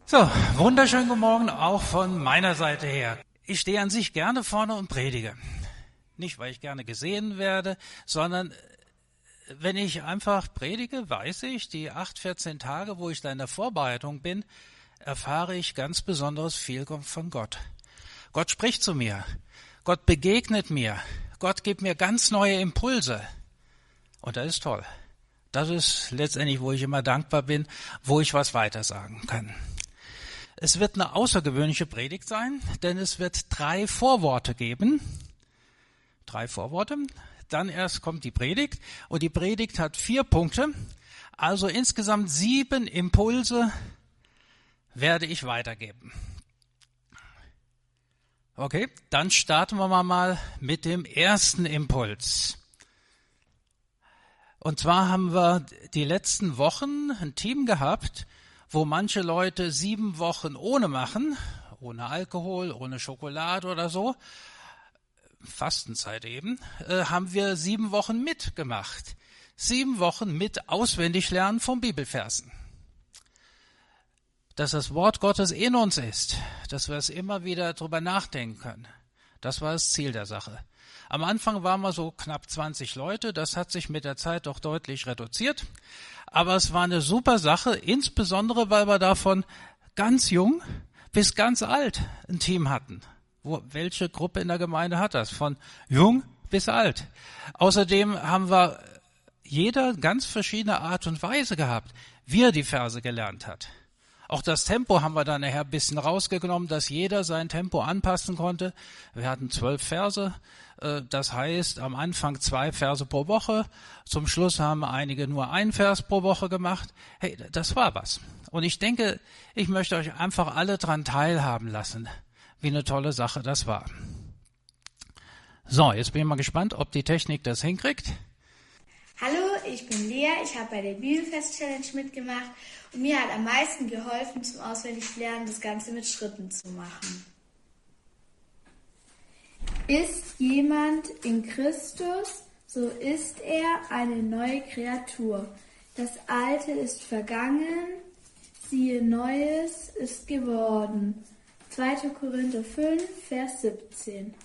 So, wunderschönen guten Morgen auch von meiner Seite her. Ich stehe an sich gerne vorne und predige. Nicht, weil ich gerne gesehen werde, sondern wenn ich einfach predige, weiß ich, die 14 Tage, wo ich da in der Vorbereitung bin, erfahre ich ganz besonderes viel von Gott. Gott spricht zu mir, Gott begegnet mir, Gott gibt mir ganz neue Impulse. Und das ist toll. Das ist letztendlich, wo ich immer dankbar bin, wo ich was weitersagen kann. Es wird eine außergewöhnliche Predigt sein, denn es wird 3 Vorworte geben. 3 Vorworte. Dann erst kommt die Predigt und die Predigt hat 4 Punkte. Also insgesamt 7 Impulse werde ich weitergeben. Okay, dann starten wir mal mit dem ersten Impuls. Und zwar haben wir die letzten Wochen ein Team gehabt, wo manche Leute 7 Wochen ohne machen, ohne Alkohol, ohne Schokolade oder so, Fastenzeit eben, haben wir 7 Wochen mitgemacht. 7 Wochen mit Auswendiglernen von Bibelversen. Dass das Wort Gottes in uns ist, dass wir es immer wieder drüber nachdenken können. Das war das Ziel der Sache. Am Anfang waren wir so knapp 20 Leute, das hat sich mit der Zeit doch deutlich reduziert. Aber es war eine super Sache, insbesondere weil wir davon ganz jung bis ganz alt ein Team hatten. Welche Gruppe in der Gemeinde hat das? Von jung bis alt. Außerdem haben wir jeder ganz verschiedene Art und Weise gehabt, wie er die Verse gelernt hat. Auch das Tempo haben wir dann nachher ein bisschen rausgenommen, dass jeder sein Tempo anpassen konnte. Wir hatten 12 Verse, das heißt am Anfang 2 Verse pro Woche, zum Schluss haben einige nur 1 Vers pro Woche gemacht. Hey, das war was. Und ich denke, ich möchte euch einfach alle dran teilhaben lassen, wie eine tolle Sache das war. So, jetzt bin ich mal gespannt, ob die Technik das hinkriegt. Hallo, ich bin Lea, ich habe bei der Bibelfest-Challenge mitgemacht und mir hat am meisten geholfen, zum Auswendiglernen das Ganze mit Schritten zu machen. Ist jemand in Christus, so ist er eine neue Kreatur. Das Alte ist vergangen, siehe Neues ist geworden. 2. Korinther 5, Vers 17.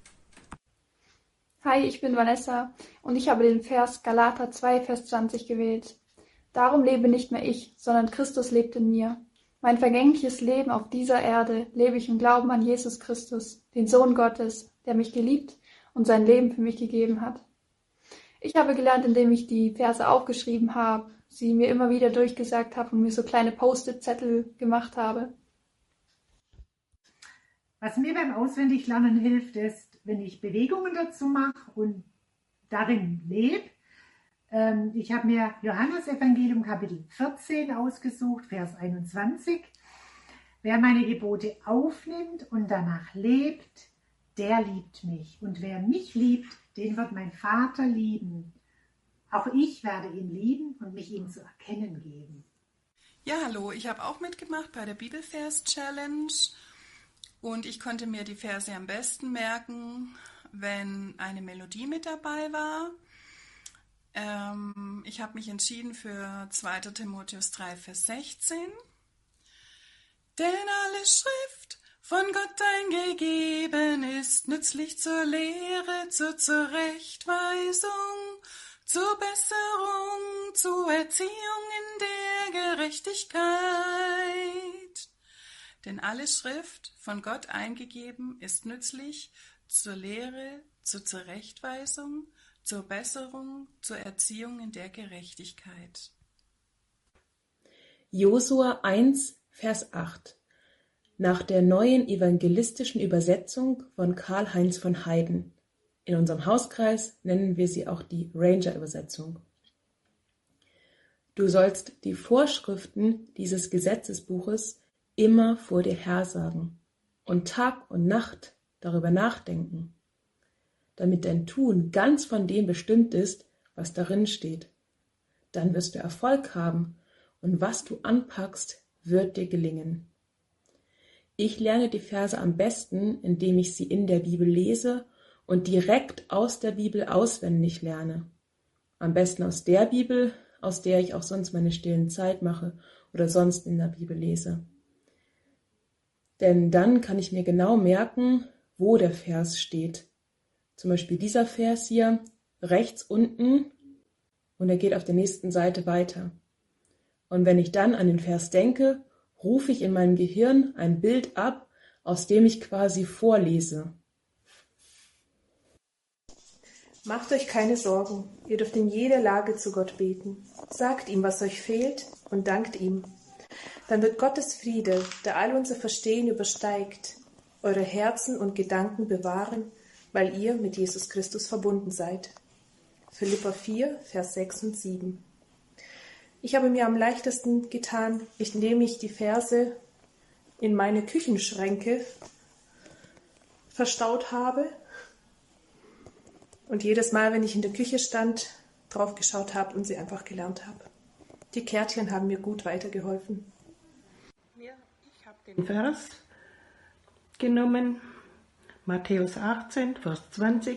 Hi, ich bin Vanessa und ich habe den Vers Galater 2, Vers 20 gewählt. Darum lebe nicht mehr ich, sondern Christus lebt in mir. Mein vergängliches Leben auf dieser Erde lebe ich im Glauben an Jesus Christus, den Sohn Gottes, der mich geliebt und sein Leben für mich gegeben hat. Ich habe gelernt, indem ich die Verse aufgeschrieben habe, sie mir immer wieder durchgesagt habe und mir so kleine Post-it-Zettel gemacht habe. Was mir beim Auswendiglernen hilft, ist, wenn ich Bewegungen dazu mache und darin lebe. Ich habe mir Johannesevangelium Kapitel 14 ausgesucht, Vers 21. Wer meine Gebote aufnimmt und danach lebt, der liebt mich. Und wer mich liebt, den wird mein Vater lieben. Auch ich werde ihn lieben und mich ihm zu erkennen geben. Ja, hallo, ich habe auch mitgemacht bei der Bibelfest-Challenge. Und ich konnte mir die Verse am besten merken, wenn eine Melodie mit dabei war. Ich habe mich entschieden für 2. Timotheus 3, Vers 16. Denn alle Schrift von Gott eingegeben ist, nützlich zur Lehre, zur Zurechtweisung, zur Besserung, zur Erziehung in der Gerechtigkeit. Denn alle Schrift von Gott eingegeben ist nützlich zur Lehre, zur Zurechtweisung, zur Besserung, zur Erziehung in der Gerechtigkeit. Josua 1, Vers 8. Nach der neuen evangelistischen Übersetzung von Karl-Heinz von Heiden. In unserem Hauskreis nennen wir sie auch die Ranger-Übersetzung. Du sollst die Vorschriften dieses Gesetzesbuches immer vor dir hersagen und Tag und Nacht darüber nachdenken, damit dein Tun ganz von dem bestimmt ist, was darin steht. Dann wirst du Erfolg haben und was du anpackst, wird dir gelingen. Ich lerne die Verse am besten, indem ich sie in der Bibel lese und direkt aus der Bibel auswendig lerne. Am besten aus der Bibel, aus der ich auch sonst meine stillen Zeit mache oder sonst in der Bibel lese. Denn dann kann ich mir genau merken, wo der Vers steht. Zum Beispiel dieser Vers hier, rechts unten, und er geht auf der nächsten Seite weiter. Und wenn ich dann an den Vers denke, rufe ich in meinem Gehirn ein Bild ab, aus dem ich quasi vorlese. Macht euch keine Sorgen, ihr dürft in jeder Lage zu Gott beten. Sagt ihm, was euch fehlt, und dankt ihm. Dann wird Gottes Friede, der all unser Verstehen übersteigt, eure Herzen und Gedanken bewahren, weil ihr mit Jesus Christus verbunden seid. Philipper 4, Vers 6 und 7. Ich habe mir am leichtesten getan, indem ich die Verse in meine Küchenschränke verstaut habe und jedes Mal, wenn ich in der Küche stand, drauf geschaut habe und sie einfach gelernt habe. Die Kärtchen haben mir gut weitergeholfen. Ich habe den Vers genommen, Matthäus 18, Vers 20.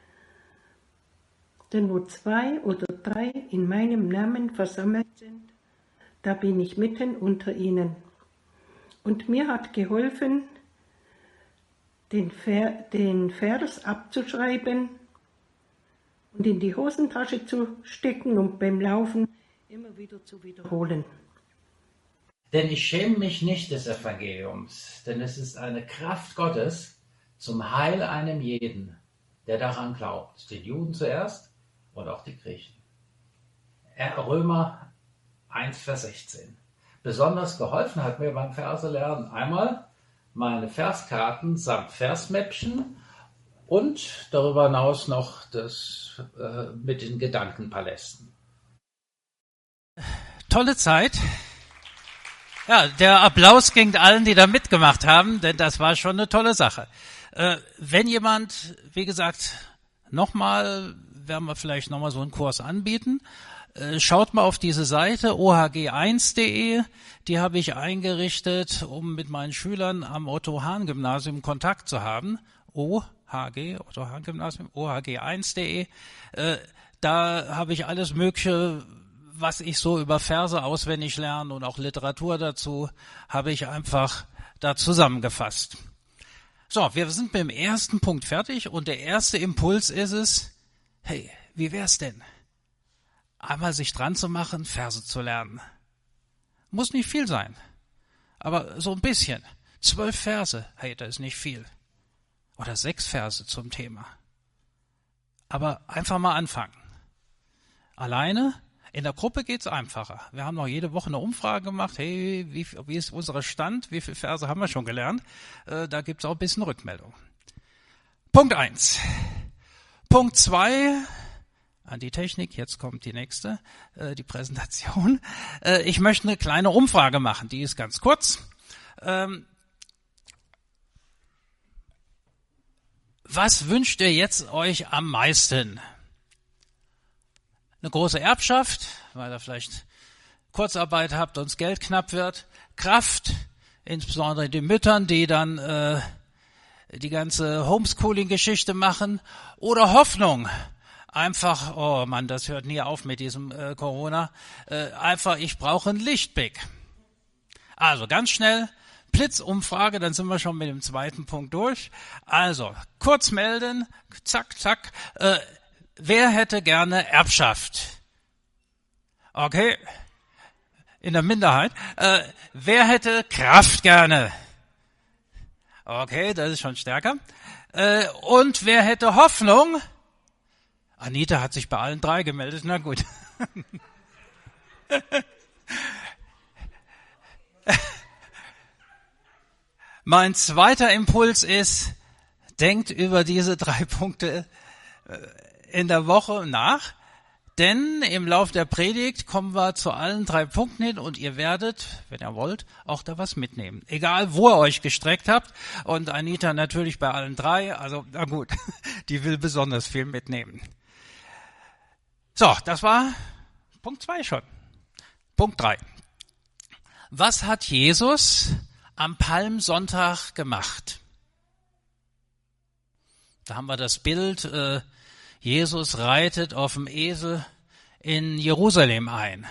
Denn wo 2 oder 3 in meinem Namen versammelt sind, da bin ich mitten unter ihnen. Und mir hat geholfen, den Vers abzuschreiben und in die Hosentasche zu stecken und beim Laufen immer wieder zu wiederholen. Denn ich schäme mich nicht des Evangeliums, denn es ist eine Kraft Gottes zum Heil einem jeden, der daran glaubt, den Juden zuerst und auch die Griechen. Römer 1, Vers 16. Besonders geholfen hat mir beim Verselernen einmal meine Verskarten samt Versmäppchen und darüber hinaus noch das mit den Gedankenpalästen. Tolle Zeit. Ja, der Applaus ging allen, die da mitgemacht haben, denn das war schon eine tolle Sache. Wenn jemand, wie gesagt, werden wir vielleicht nochmal so einen Kurs anbieten. Schaut mal auf diese Seite ohg1.de, die habe ich eingerichtet, um mit meinen Schülern am Otto-Hahn-Gymnasium Kontakt zu haben. OHG, Otto-Hahn-Gymnasium, ohg1.de. Da habe ich alles Mögliche, was ich so über Verse auswendig lerne und auch Literatur dazu, habe ich einfach da zusammengefasst. So, wir sind mit dem ersten Punkt fertig und der erste Impuls ist es, hey, wie wär's denn? Einmal sich dran zu machen, Verse zu lernen. Muss nicht viel sein, aber so ein bisschen. 12 Verse, hey, das ist nicht viel. Oder 6 Verse zum Thema. Aber einfach mal anfangen. Alleine, in der Gruppe geht's einfacher. Wir haben noch jede Woche eine Umfrage gemacht, hey, wie ist unser Stand, wie viele Verse haben wir schon gelernt? Da gibt's auch ein bisschen Rückmeldung. Punkt 1. Punkt 2, an die Technik, jetzt kommt die nächste, die Präsentation. Ich möchte eine kleine Umfrage machen, die ist ganz kurz. Was wünscht ihr jetzt euch am meisten? Eine große Erbschaft, weil ihr vielleicht Kurzarbeit habt und das Geld knapp wird. Kraft, insbesondere den Müttern, die dann die ganze Homeschooling-Geschichte machen. Oder Hoffnung. Einfach, oh Mann, das hört nie auf mit diesem Corona. Einfach, ich brauche einen Lichtblick. Also ganz schnell, Blitzumfrage, dann sind wir schon mit dem zweiten Punkt durch. Also, kurz melden, zack, zack. Wer hätte gerne Erbschaft? Okay, in der Minderheit. Wer hätte Kraft gerne? Okay, das ist schon stärker. Und wer hätte Hoffnung? Anita hat sich bei allen 3 gemeldet, na gut. Mein zweiter Impuls ist, denkt über diese 3 Punkte in der Woche nach, denn im Lauf der Predigt kommen wir zu allen 3 Punkten hin und ihr werdet, wenn ihr wollt, auch da was mitnehmen. Egal, wo ihr euch gestreckt habt und Anita natürlich bei allen 3, also na gut, die will besonders viel mitnehmen. So, das war Punkt 2 schon. Punkt 3. Was hat Jesus am Palmsonntag gemacht? Da haben wir das Bild, Jesus reitet auf dem Esel in Jerusalem ein.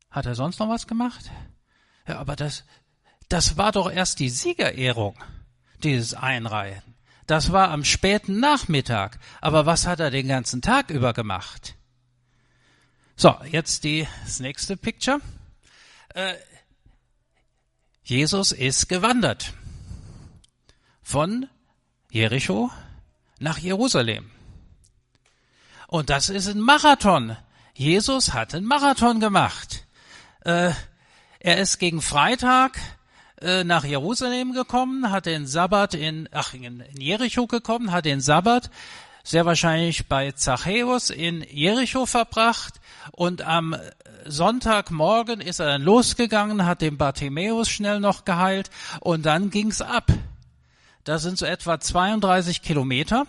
Hat er sonst noch was gemacht? Ja, aber das war doch erst die Siegerehrung, dieses Einreihen. Das war am späten Nachmittag. Aber was hat er den ganzen Tag über gemacht? So, jetzt das nächste Picture. Jesus ist gewandert. Von Jericho nach Jerusalem. Und das ist ein Marathon. Jesus hat einen Marathon gemacht. Er ist gegen Freitag nach Jerusalem gekommen, hat den Sabbat in Jericho gekommen, hat den Sabbat sehr wahrscheinlich bei Zachäus in Jericho verbracht und am Sonntagmorgen ist er dann losgegangen, hat den Bartimäus schnell noch geheilt und dann ging's ab. Das sind so etwa 32 Kilometer.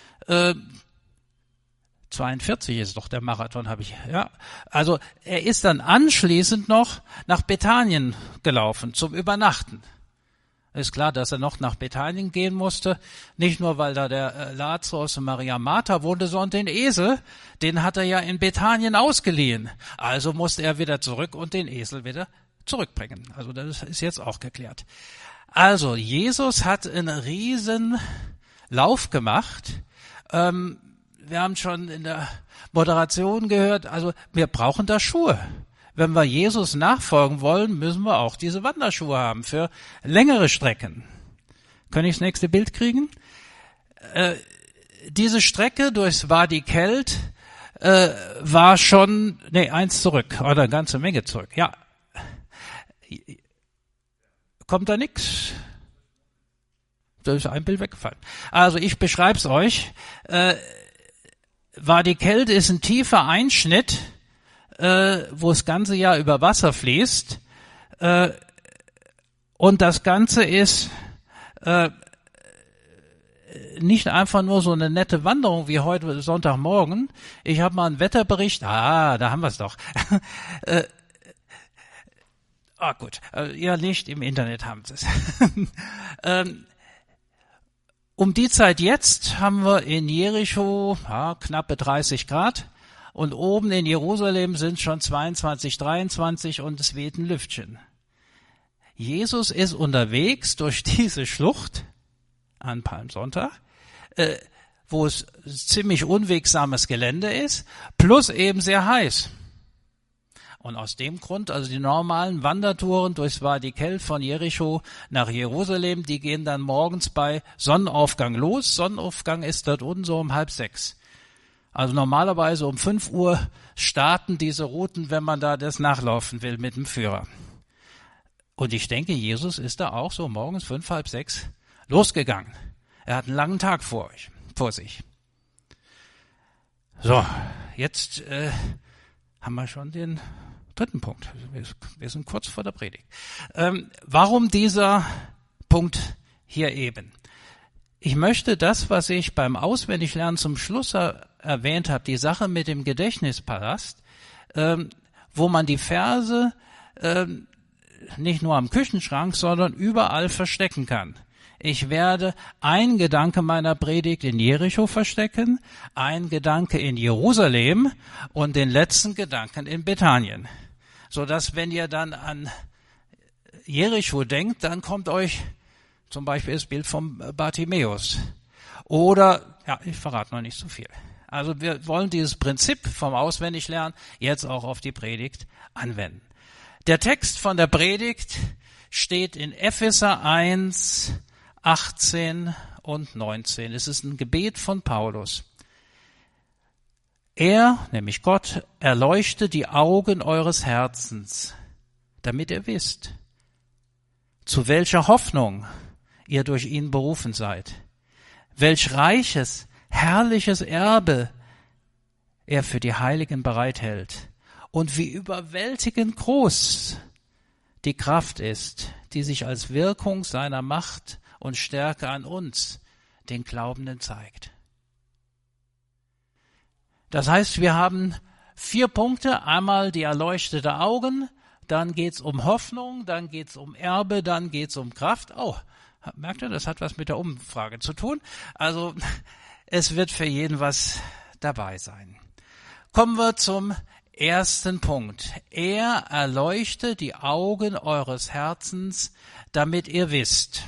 42 ist doch der Marathon, ja. Also er ist dann anschließend noch nach Bethanien gelaufen zum Übernachten. Ist klar, dass er noch nach Bethanien gehen musste, nicht nur, weil da der Lazarus und Maria Martha wohnte, sondern den Esel, den hat er ja in Bethanien ausgeliehen. Also musste er wieder zurück und den Esel wieder zurückbringen. Also das ist jetzt auch geklärt. Also Jesus hat einen riesen Lauf gemacht. Wir haben schon in der Moderation gehört, also wir brauchen da Schuhe. Wenn wir Jesus nachfolgen wollen, müssen wir auch diese Wanderschuhe haben für längere Strecken. Kann ich das nächste Bild kriegen? Diese Strecke durchs Wadi Kelt war schon, eins zurück, oder eine ganze Menge zurück. Ja, kommt da nix? Da ist ein Bild weggefallen. Also ich beschreib's euch. Wadi Kelt ist ein tiefer Einschnitt, wo das ganze Jahr über Wasser fließt. Und das Ganze ist nicht einfach nur so eine nette Wanderung wie heute Sonntagmorgen. Ich habe mal einen Wetterbericht. Da haben wir es doch. Gut. Ja, nicht im Internet haben sie es. Um die Zeit jetzt haben wir in Jericho knappe 30 Grad und oben in Jerusalem sind schon 22, 23 und es weht ein Lüftchen. Jesus ist unterwegs durch diese Schlucht an Palmsonntag, wo es ziemlich unwegsames Gelände ist, plus eben sehr heiß. Und aus dem Grund, also die normalen Wandertouren durchs Wadi Kelt von Jericho nach Jerusalem, die gehen dann morgens bei Sonnenaufgang los. Sonnenaufgang ist dort unten so um 5:30. Also normalerweise um 5 Uhr starten diese Routen, wenn man da das nachlaufen will mit dem Führer. Und ich denke, Jesus ist da auch so morgens 5, 5:30 losgegangen. Er hat einen langen Tag vor sich. So, jetzt haben wir schon den dritten Punkt. Wir sind kurz vor der Predigt. Warum dieser Punkt hier eben? Ich möchte das, was ich beim Auswendiglernen zum Schluss erwähnt habe, die Sache mit dem Gedächtnispalast, wo man die Verse nicht nur am Küchenschrank, sondern überall verstecken kann. Ich werde einen Gedanke meiner Predigt in Jericho verstecken, einen Gedanke in Jerusalem und den letzten Gedanken in Bethanien. So dass, wenn ihr dann an Jericho denkt, dann kommt euch zum Beispiel das Bild vom Bartimäus. Oder, ich verrate noch nicht so viel. Also wir wollen dieses Prinzip vom Auswendiglernen jetzt auch auf die Predigt anwenden. Der Text von der Predigt steht in Epheser 1, 18 und 19. Es ist ein Gebet von Paulus. Er, nämlich Gott, erleuchte die Augen eures Herzens, damit ihr wisst, zu welcher Hoffnung ihr durch ihn berufen seid, welch reiches, herrliches Erbe er für die Heiligen bereithält und wie überwältigend groß die Kraft ist, die sich als Wirkung seiner Macht und Stärke an uns, den Glaubenden, zeigt. Das heißt, wir haben 4 Punkte. Einmal die erleuchtete Augen, dann geht's um Hoffnung, dann geht's um Erbe, dann geht's um Kraft. Merkt ihr, das hat was mit der Umfrage zu tun. Also es wird für jeden was dabei sein. Kommen wir zum ersten Punkt. Er erleuchte die Augen eures Herzens, damit ihr wisst.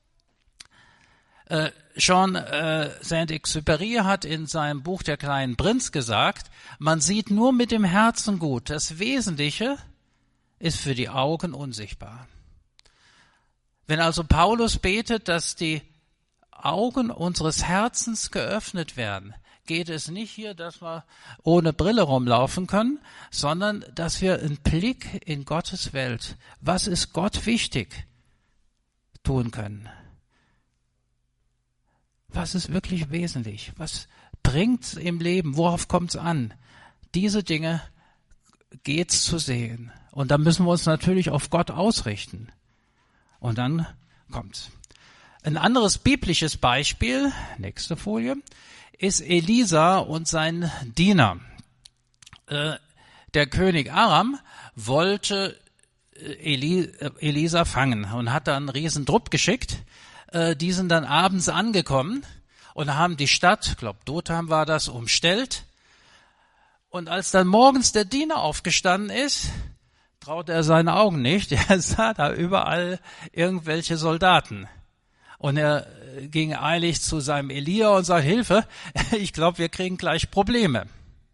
Jean Saint-Exupéry hat in seinem Buch Der kleine Prinz gesagt, man sieht nur mit dem Herzen gut. Das Wesentliche ist für die Augen unsichtbar. Wenn also Paulus betet, dass die Augen unseres Herzens geöffnet werden, geht es nicht hier, dass wir ohne Brille rumlaufen können, sondern dass wir einen Blick in Gottes Welt, was ist Gott wichtig, tun können. Was ist wirklich wesentlich? Was bringt's im Leben? Worauf kommt's an? Diese Dinge geht's zu sehen. Und da müssen wir uns natürlich auf Gott ausrichten. Und dann kommt's. Ein anderes biblisches Beispiel, nächste Folie, ist Elisa und sein Diener. Der König Aram wollte Elisa fangen und hat dann einen riesen Trupp geschickt. Die sind dann abends angekommen und haben die Stadt, ich glaube Dotham war das, umstellt. Und als dann morgens der Diener aufgestanden ist, traute er seine Augen nicht. Er sah da überall irgendwelche Soldaten. Und er ging eilig zu seinem Elia und sagte, Hilfe, ich glaube, wir kriegen gleich Probleme.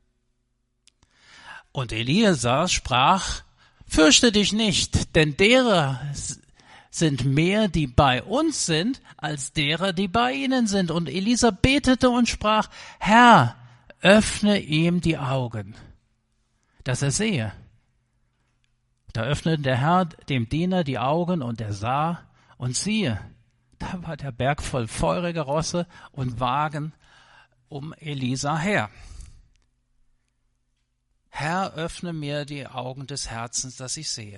Und Elia sprach, fürchte dich nicht, denn derer sind mehr, die bei uns sind, als derer, die bei ihnen sind. Und Elisa betete und sprach, Herr, öffne ihm die Augen, dass er sehe. Da öffnete der Herr dem Diener die Augen und er sah und siehe, da war der Berg voll feuriger Rosse und Wagen um Elisa her. Herr, öffne mir die Augen des Herzens, dass ich sehe.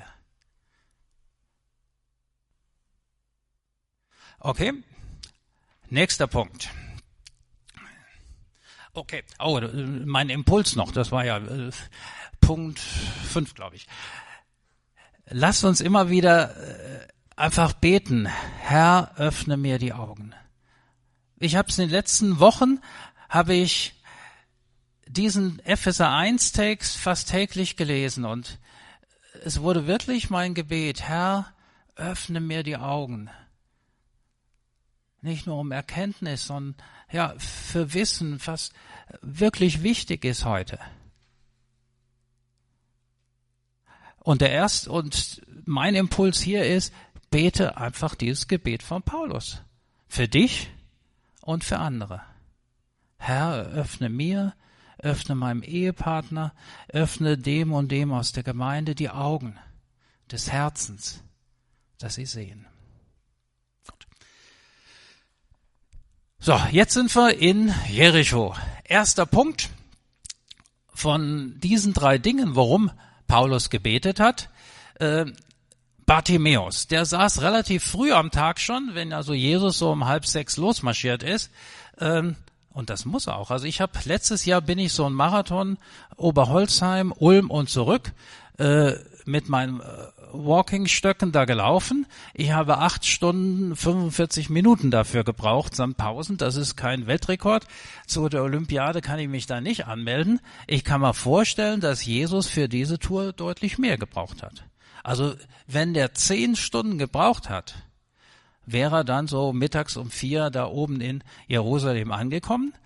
Okay, nächster Punkt. Okay, mein Impuls noch, das war ja Punkt 5, glaube ich. Lasst uns immer wieder einfach beten, Herr, öffne mir die Augen. Ich habe es in den letzten Wochen, habe ich diesen Epheser 1 Text fast täglich gelesen und es wurde wirklich mein Gebet, Herr, öffne mir die Augen. Nicht nur um Erkenntnis, sondern ja, für Wissen, was wirklich wichtig ist heute. Und mein Impuls hier ist, bete einfach dieses Gebet von Paulus. Für dich und für andere. Herr, öffne mir, öffne meinem Ehepartner, öffne dem und dem aus der Gemeinde die Augen des Herzens, dass sie sehen. Gut. So, jetzt sind wir in Jericho. Erster Punkt von diesen 3 Dingen, worum Paulus gebetet hat. Bartimäus, der saß relativ früh am Tag schon, wenn also Jesus so um 5:30 losmarschiert ist. Und das muss er auch. Also letztes Jahr bin ich so einen Marathon Oberholzheim, Ulm und zurück mit meinen Walking-Stöcken da gelaufen. Ich habe 8 Stunden 45 Minuten dafür gebraucht, samt Pausen. Das ist kein Weltrekord. Zu der Olympiade kann ich mich da nicht anmelden. Ich kann mir vorstellen, dass Jesus für diese Tour deutlich mehr gebraucht hat. Also wenn der 10 Stunden gebraucht hat, wäre er dann so mittags um 4 da oben in Jerusalem angekommen.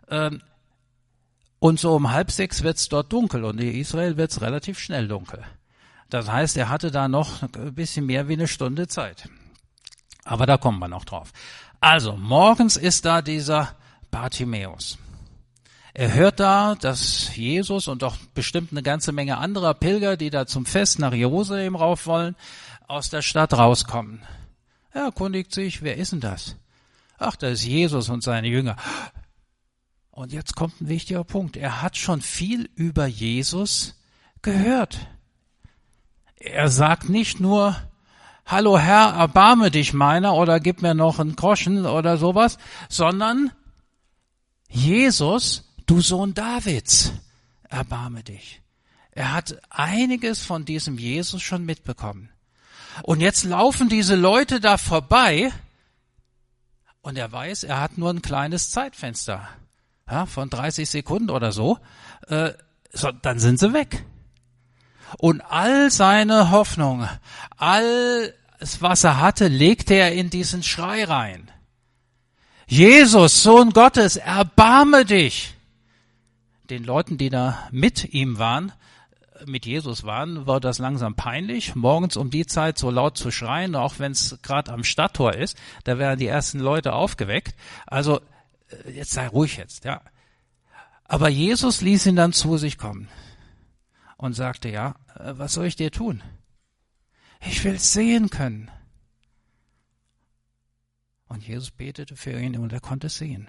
Und so um 5:30 wird's dort dunkel und in Israel wird's relativ schnell dunkel. Das heißt, er hatte da noch ein bisschen mehr wie eine Stunde Zeit. Aber da kommen wir noch drauf. Also, morgens ist da dieser Bartimäus. Er hört da, dass Jesus und doch bestimmt eine ganze Menge anderer Pilger, die da zum Fest nach Jerusalem rauf wollen, aus der Stadt rauskommen. Er erkundigt sich, wer ist denn das? Ach, das ist Jesus und seine Jünger. Und jetzt kommt ein wichtiger Punkt. Er hat schon viel über Jesus gehört. Er sagt nicht nur, hallo Herr, erbarme dich meiner oder gib mir noch einen Groschen oder sowas, sondern Jesus, du Sohn Davids, erbarme dich. Er hat einiges von diesem Jesus schon mitbekommen. Und jetzt laufen diese Leute da vorbei und er weiß, er hat nur ein kleines Zeitfenster, ja, von 30 Sekunden oder so. dann sind sie weg. Und all seine Hoffnung, alles, was er hatte, legte er in diesen Schrei rein. Jesus, Sohn Gottes, erbarme dich. Den Leuten, die da mit ihm waren, mit Jesus waren, war das langsam peinlich, morgens um die Zeit so laut zu schreien, auch wenn es gerade am Stadttor ist. Da werden die ersten Leute aufgeweckt. Also, jetzt sei ruhig jetzt, ja. Aber Jesus ließ ihn dann zu sich kommen und sagte, ja, was soll ich dir tun? Ich will sehen können. Und Jesus betete für ihn und er konnte sehen.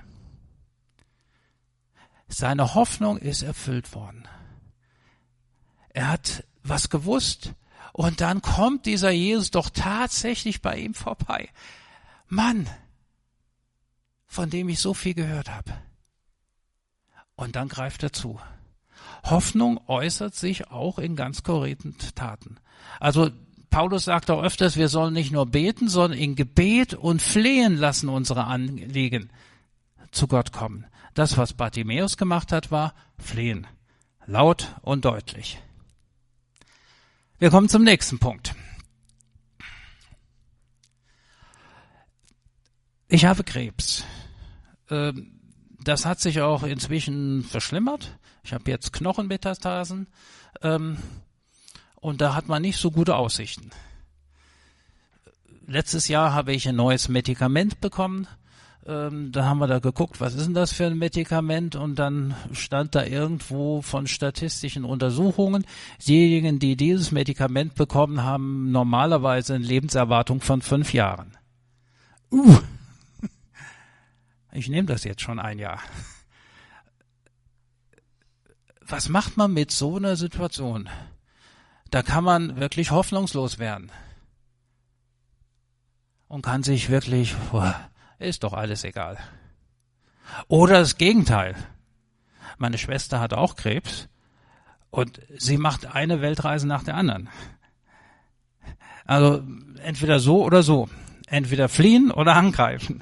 Seine Hoffnung ist erfüllt worden. Er hat was gewusst und dann kommt dieser Jesus doch tatsächlich bei ihm vorbei. Mann, von dem ich so viel gehört habe. Und dann greift er zu. Hoffnung äußert sich auch in ganz konkreten Taten. Also Paulus sagt auch öfters, wir sollen nicht nur beten, sondern in Gebet und Flehen lassen unsere Anliegen zu Gott kommen. Das, was Bartimäus gemacht hat, war Flehen. Laut und deutlich. Wir kommen zum nächsten Punkt. Ich habe Krebs. Das hat sich auch inzwischen verschlimmert. Ich habe jetzt Knochenmetastasen und da hat man nicht so gute Aussichten. Letztes Jahr habe ich ein neues Medikament bekommen. Da haben wir da geguckt, was ist denn das für ein Medikament? Und dann stand da irgendwo von statistischen Untersuchungen, diejenigen, die dieses Medikament bekommen haben, normalerweise eine Lebenserwartung von 5 Jahren. Ich nehme das jetzt schon 1 Jahr. Was macht man mit so einer Situation? Da kann man wirklich hoffnungslos werden. Und kann sich wirklich, ist doch alles egal. Oder das Gegenteil. Meine Schwester hat auch Krebs und sie macht eine Weltreise nach der anderen. Also entweder so oder so. Entweder fliehen oder angreifen.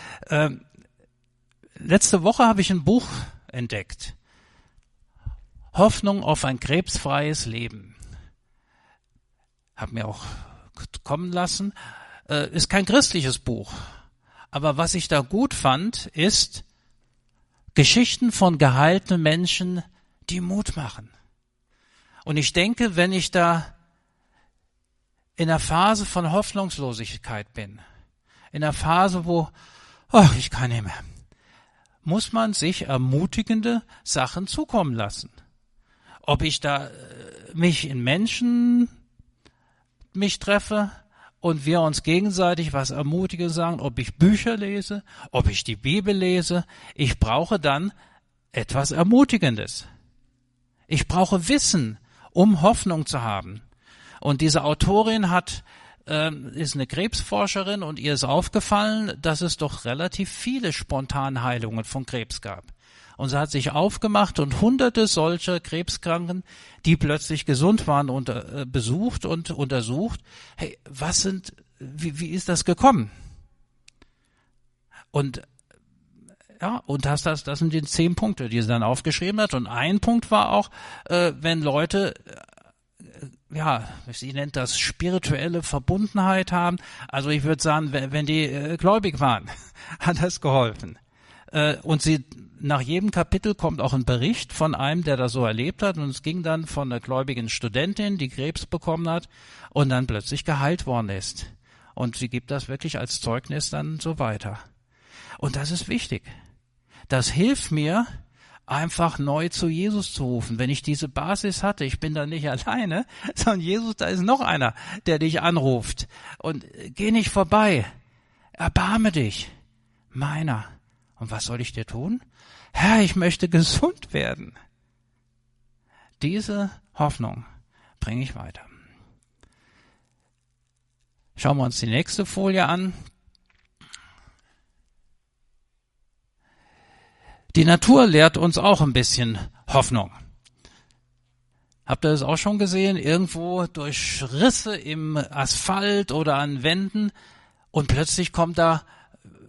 Letzte Woche habe ich ein Buch entdeckt. Hoffnung auf ein krebsfreies Leben. Hab mir auch kommen lassen. Ist kein christliches Buch. Aber was ich da gut fand, ist Geschichten von geheilten Menschen, die Mut machen. Und ich denke, wenn ich da in einer Phase von Hoffnungslosigkeit bin, in einer Phase, wo, ich kann nicht mehr, muss man sich ermutigende Sachen zukommen lassen. Ob ich da mich in Menschen treffe und wir uns gegenseitig was Ermutigendes sagen, ob ich Bücher lese, ob ich die Bibel lese, ich brauche dann etwas Ermutigendes. Ich brauche Wissen, um Hoffnung zu haben. Und diese Autorin ist eine Krebsforscherin und ihr ist aufgefallen, dass es doch relativ viele Spontanheilungen von Krebs gab. Und sie hat sich aufgemacht und hunderte solcher Krebskranken, die plötzlich gesund waren, besucht und untersucht. Hey, wie ist das gekommen? Und das sind die 10 Punkte, die sie dann aufgeschrieben hat. Und ein Punkt war auch, wenn Leute, sie nennt das spirituelle Verbundenheit haben. Also ich würde sagen, wenn die gläubig waren, hat das geholfen. Und nach jedem Kapitel kommt auch ein Bericht von einem, der das so erlebt hat. Und es ging dann von einer gläubigen Studentin, die Krebs bekommen hat und dann plötzlich geheilt worden ist. Und sie gibt das wirklich als Zeugnis dann so weiter. Und das ist wichtig. Das hilft mir, einfach neu zu Jesus zu rufen. Wenn ich diese Basis hatte, ich bin da nicht alleine, sondern Jesus, da ist noch einer, der dich anruft. Und geh nicht vorbei. Erbarme dich, meiner. Und was soll ich dir tun? Herr, ich möchte gesund werden. Diese Hoffnung bringe ich weiter. Schauen wir uns die nächste Folie an. Die Natur lehrt uns auch ein bisschen Hoffnung. Habt ihr das auch schon gesehen? Irgendwo durch Risse im Asphalt oder an Wänden und plötzlich kommt da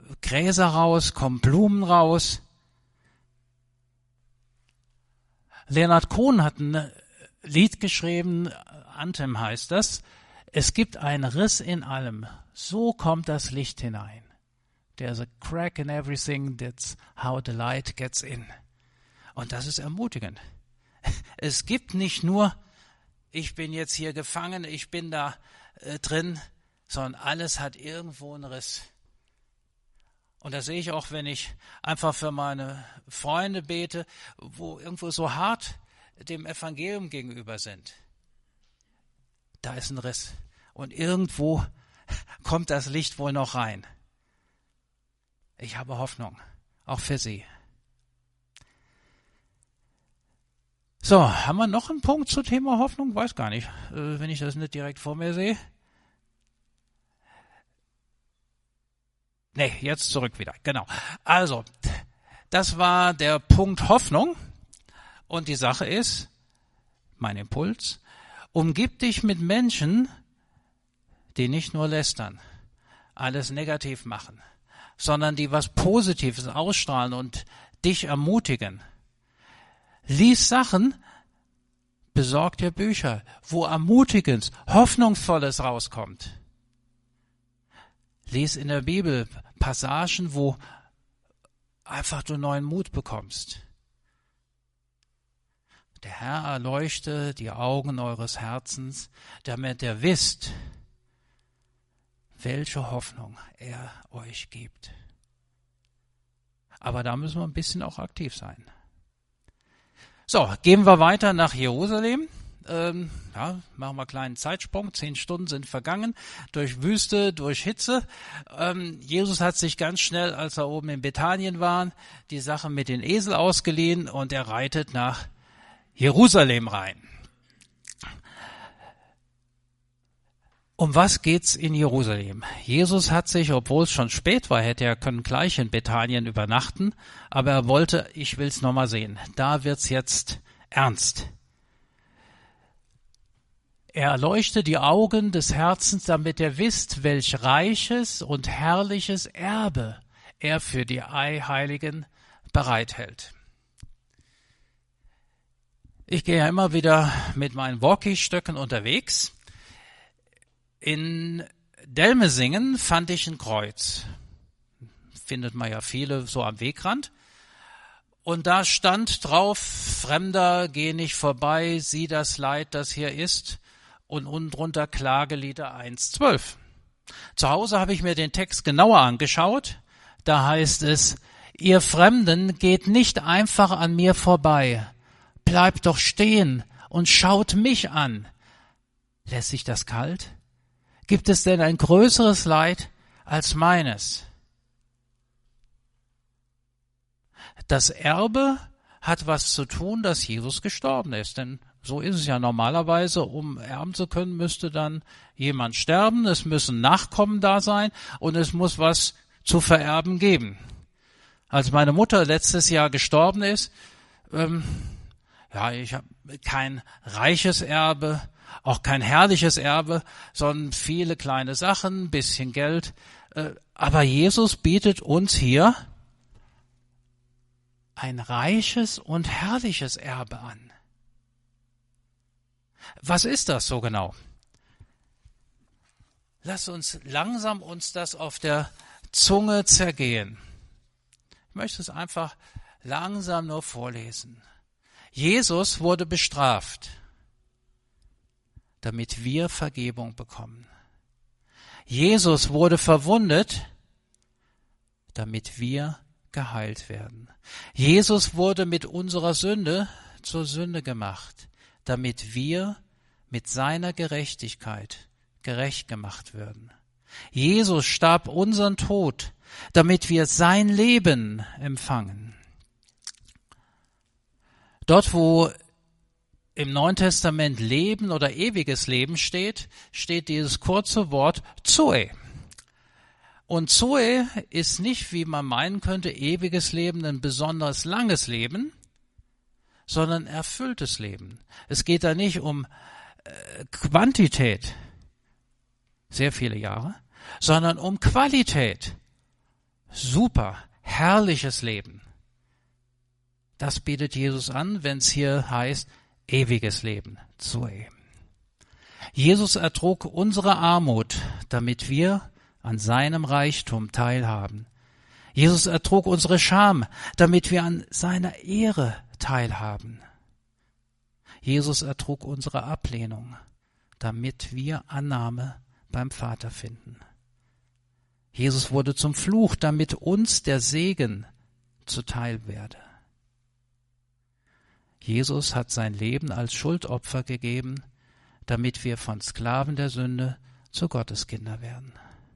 Gräser raus, kommen Blumen raus. Leonard Cohen hat ein Lied geschrieben, Anthem heißt das. Es gibt einen Riss in allem, so kommt das Licht hinein. There's a crack in everything, that's how the light gets in. Und das ist ermutigend. Es gibt nicht nur, ich bin jetzt hier gefangen, ich bin da drin, sondern alles hat irgendwo einen Riss. Und das sehe ich auch, wenn ich einfach für meine Freunde bete, wo irgendwo so hart dem Evangelium gegenüber sind. Da ist ein Riss. Und irgendwo kommt das Licht wohl noch rein. Ich habe Hoffnung, auch für Sie. So, haben wir noch einen Punkt zum Thema Hoffnung? Weiß gar nicht, wenn ich das nicht direkt vor mir sehe. Nee, jetzt zurück wieder. Genau. Also, das war der Punkt Hoffnung. Und die Sache ist, mein Impuls, umgib dich mit Menschen, die nicht nur lästern, alles negativ machen, sondern die was Positives ausstrahlen und dich ermutigen. Lies Sachen, besorg dir Bücher, wo Ermutigendes, Hoffnungsvolles rauskommt. Lies in der Bibel Passagen, wo einfach du neuen Mut bekommst. Der Herr erleuchte die Augen eures Herzens, damit ihr wisst, welche Hoffnung er euch gibt. Aber da müssen wir ein bisschen auch aktiv sein. So, gehen wir weiter nach Jerusalem. Machen wir einen kleinen Zeitsprung. 10 Stunden sind vergangen, durch Wüste, durch Hitze. Jesus hat sich ganz schnell, als er oben in Bethanien war, die Sache mit den Esel ausgeliehen und er reitet nach Jerusalem rein. Um was geht's in Jerusalem? Jesus hat sich, obwohl es schon spät war, hätte er können gleich in Bethanien übernachten, aber er wollte, ich will's nochmal sehen. Da wird's jetzt ernst. Er erleuchtet die Augen des Herzens, damit ihr wisst, welch reiches und herrliches Erbe er für die Heiligen bereithält. Ich gehe ja immer wieder mit meinen Walkie-Stöcken unterwegs. In Delmesingen fand ich ein Kreuz. Findet man ja viele so am Wegrand. Und da stand drauf, Fremder, geh nicht vorbei, sieh das Leid, das hier ist. Und unten drunter Klagelieder 1,12. Zu Hause habe ich mir den Text genauer angeschaut. Da heißt es, ihr Fremden, geht nicht einfach an mir vorbei. Bleibt doch stehen und schaut mich an. Lässt sich das kalt? Gibt es denn ein größeres Leid als meines? Das Erbe hat was zu tun, dass Jesus gestorben ist. Denn so ist es ja normalerweise, um erben zu können, müsste dann jemand sterben, es müssen Nachkommen da sein und es muss was zu vererben geben. Als meine Mutter letztes Jahr gestorben ist, ich habe kein reiches Erbe, auch kein herrliches Erbe, sondern viele kleine Sachen, ein bisschen Geld. Aber Jesus bietet uns hier ein reiches und herrliches Erbe an. Was ist das so genau? Lass uns langsam das auf der Zunge zergehen. Ich möchte es einfach langsam nur vorlesen. Jesus wurde bestraft, damit wir Vergebung bekommen. Jesus wurde verwundet, damit wir geheilt werden. Jesus wurde mit unserer Sünde zur Sünde gemacht, damit wir mit seiner Gerechtigkeit gerecht gemacht werden. Jesus starb unseren Tod, damit wir sein Leben empfangen. Dort, wo im Neuen Testament Leben oder ewiges Leben steht, steht dieses kurze Wort Zoe. Und Zoe ist nicht, wie man meinen könnte, ewiges Leben, ein besonders langes Leben, sondern erfülltes Leben. Es geht da nicht um Quantität, sehr viele Jahre, sondern um Qualität. Super, herrliches Leben. Das bietet Jesus an, wenn es hier heißt, ewiges Leben zu ihm. Jesus ertrug unsere Armut, damit wir an seinem Reichtum teilhaben. Jesus ertrug unsere Scham, damit wir an seiner Ehre teilhaben. Jesus ertrug unsere Ablehnung, damit wir Annahme beim Vater finden. Jesus wurde zum Fluch, damit uns der Segen zuteil werde. Jesus hat sein Leben als Schuldopfer gegeben, damit wir von Sklaven der Sünde zu Gotteskinder werden.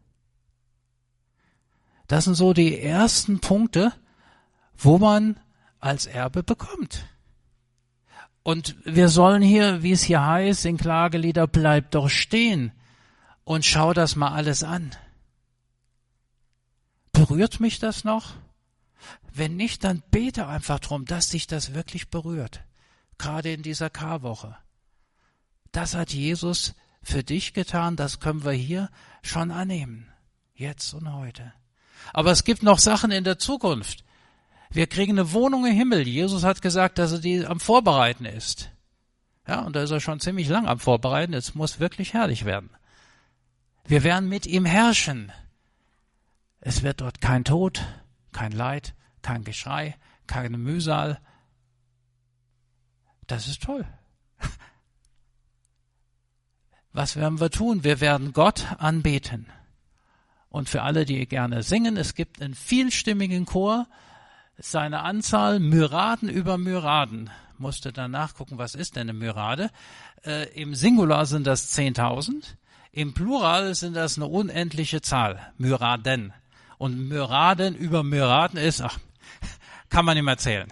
Das sind so die ersten Punkte, wo man als Erbe bekommt. Und wir sollen hier, wie es hier heißt, in Klagelieder, bleib doch stehen und schau das mal alles an. Berührt mich das noch? Wenn nicht, dann bete einfach drum, dass dich das wirklich berührt. Gerade in dieser Karwoche. Das hat Jesus für dich getan, das können wir hier schon annehmen. Jetzt und heute. Aber es gibt noch Sachen in der Zukunft. Wir kriegen eine Wohnung im Himmel. Jesus hat gesagt, dass er die am Vorbereiten ist. Ja, und da ist er schon ziemlich lang am Vorbereiten. Es muss wirklich herrlich werden. Wir werden mit ihm herrschen. Es wird dort kein Tod, kein Leid, kein Geschrei, keine Mühsal. Das ist toll. Was werden wir tun? Wir werden Gott anbeten. Und für alle, die gerne singen, es gibt einen vielstimmigen Chor, seine Anzahl Myraden über Myraden. Musste dann nachgucken, was ist denn eine Myrade? Im Singular sind das 10.000, im Plural sind das eine unendliche Zahl, Myraden. Und Myraden über Myraden ist, kann man nicht mehr zählen.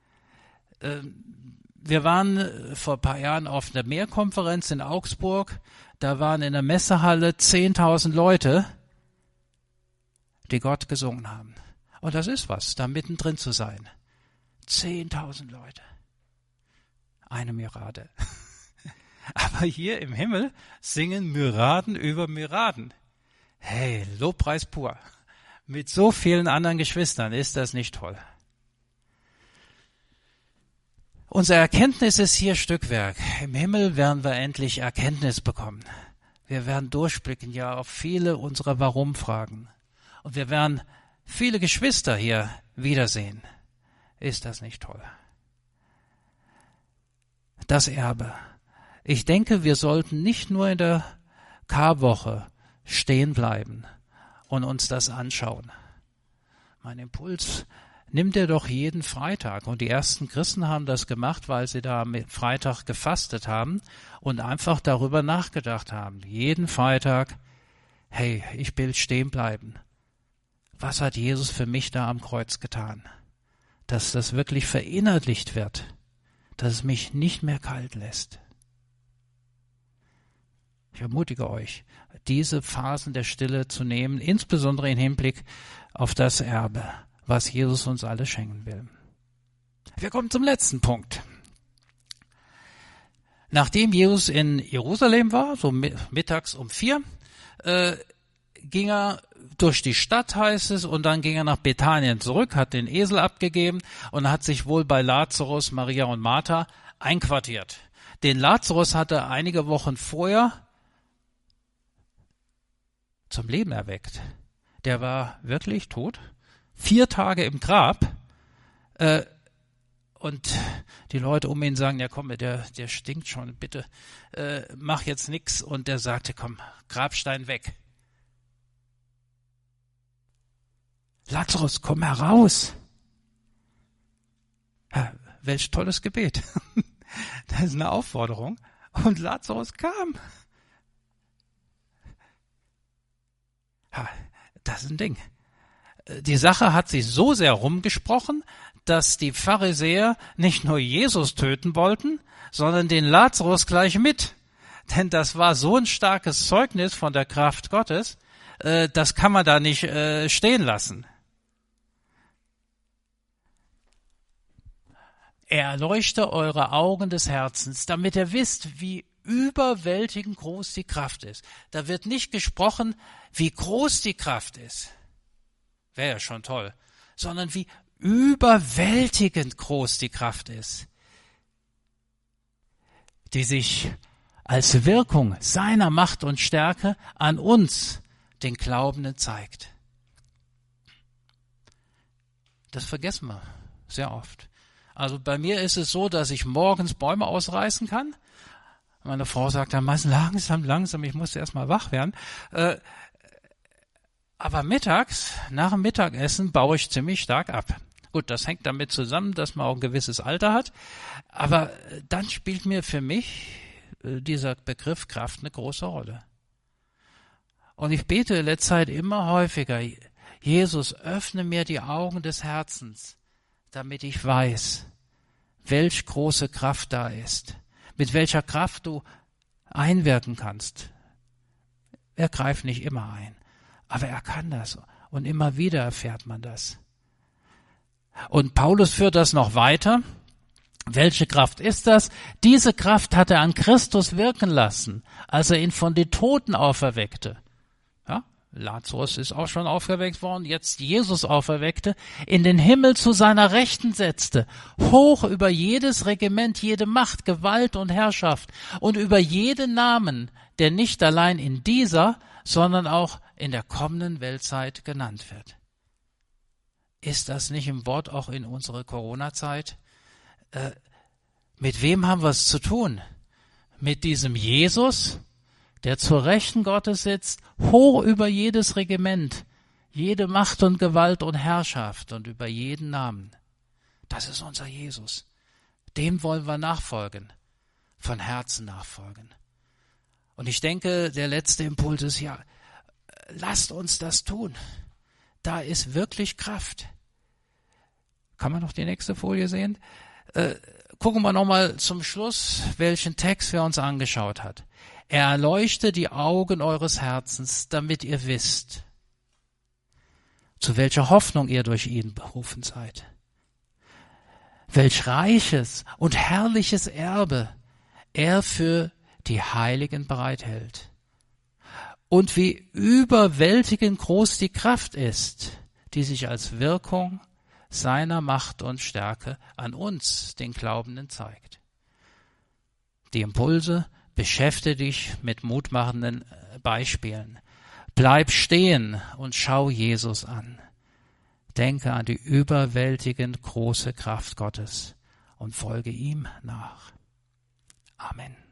Wir waren vor ein paar Jahren auf einer Mehrkonferenz in Augsburg, da waren in der Messehalle 10.000 Leute, die Gott gesungen haben. Und das ist was, da mittendrin zu sein. 10.000 Leute. Eine Myrade. Aber hier im Himmel singen Myraden über Myraden. Hey, Lobpreis pur. Mit so vielen anderen Geschwistern, ist das nicht toll? Unsere Erkenntnis ist hier Stückwerk. Im Himmel werden wir endlich Erkenntnis bekommen. Wir werden durchblicken ja auf viele unserer Warum-Fragen. Und wir werden viele Geschwister hier wiedersehen. Ist das nicht toll? Das Erbe. Ich denke, wir sollten nicht nur in der Karwoche stehen bleiben und uns das anschauen. Mein Impuls, nimm dir doch jeden Freitag. Und die ersten Christen haben das gemacht, weil sie da am Freitag gefastet haben und einfach darüber nachgedacht haben. Jeden Freitag, hey, ich will stehen bleiben. Was hat Jesus für mich da am Kreuz getan? Dass das wirklich verinnerlicht wird, dass es mich nicht mehr kalt lässt. Ich ermutige euch, diese Phasen der Stille zu nehmen, insbesondere im Hinblick auf das Erbe, was Jesus uns alle schenken will. Wir kommen zum letzten Punkt. Nachdem Jesus in Jerusalem war, so mittags um 4, ging er durch die Stadt, heißt es, und dann ging er nach Bethanien zurück, hat den Esel abgegeben und hat sich wohl bei Lazarus, Maria und Martha einquartiert. Den Lazarus hatte er einige Wochen vorher zum Leben erweckt. Der war wirklich tot, 4 Tage im Grab, und die Leute um ihn sagen, ja komm, der stinkt schon, bitte mach jetzt nix. Und der sagte, komm, Grabstein weg. Lazarus, komm heraus. Ja, welch tolles Gebet. Das ist eine Aufforderung. Und Lazarus kam. Ja, das ist ein Ding. Die Sache hat sich so sehr rumgesprochen, dass die Pharisäer nicht nur Jesus töten wollten, sondern den Lazarus gleich mit. Denn das war so ein starkes Zeugnis von der Kraft Gottes, das kann man da nicht stehen lassen. Er erleuchte eure Augen des Herzens, damit ihr wisst, wie überwältigend groß die Kraft ist. Da wird nicht gesprochen, wie groß die Kraft ist. Wäre ja schon toll. Sondern wie überwältigend groß die Kraft ist, die sich als Wirkung seiner Macht und Stärke an uns, den Glaubenden, zeigt. Das vergessen wir sehr oft. Also bei mir ist es so, dass ich morgens Bäume ausreißen kann. Meine Frau sagt dann meistens langsam, ich muss erst mal wach werden. Aber mittags, nach dem Mittagessen, baue ich ziemlich stark ab. Gut, das hängt damit zusammen, dass man auch ein gewisses Alter hat. Aber dann spielt mir für mich dieser Begriff Kraft eine große Rolle. Und ich bete in letzter Zeit immer häufiger, Jesus, öffne mir die Augen des Herzens, damit ich weiß, welch große Kraft da ist, mit welcher Kraft du einwirken kannst. Er greift nicht immer ein, aber er kann das und immer wieder erfährt man das. Und Paulus führt das noch weiter. Welche Kraft ist das? Diese Kraft hat er an Christus wirken lassen, als er ihn von den Toten auferweckte. Ja, Lazarus ist auch schon auferweckt worden, jetzt Jesus auferweckte, in den Himmel zu seiner Rechten setzte, hoch über jedes Regiment, jede Macht, Gewalt und Herrschaft und über jeden Namen, der nicht allein in dieser, sondern auch in der kommenden Weltzeit genannt wird. Ist das nicht im Wort auch in unserer Corona-Zeit? Mit wem haben wir es zu tun? Mit diesem Jesus, der zur Rechten Gottes sitzt, hoch über jedes Regiment, jede Macht und Gewalt und Herrschaft und über jeden Namen. Das ist unser Jesus. Dem wollen wir nachfolgen, von Herzen nachfolgen. Und ich denke, der letzte Impuls ist ja, lasst uns das tun. Da ist wirklich Kraft. Kann man noch die nächste Folie sehen? Gucken wir nochmal zum Schluss, welchen Text wir uns angeschaut hat. Er erleuchte die Augen eures Herzens, damit ihr wisst, zu welcher Hoffnung ihr durch ihn berufen seid. Welch reiches und herrliches Erbe er für die Heiligen bereithält. Und wie überwältigend groß die Kraft ist, die sich als Wirkung seiner Macht und Stärke an uns, den Glaubenden, zeigt. Die Impulse: beschäftige dich mit mutmachenden Beispielen. Bleib stehen und schau Jesus an. Denke an die überwältigend große Kraft Gottes und folge ihm nach. Amen.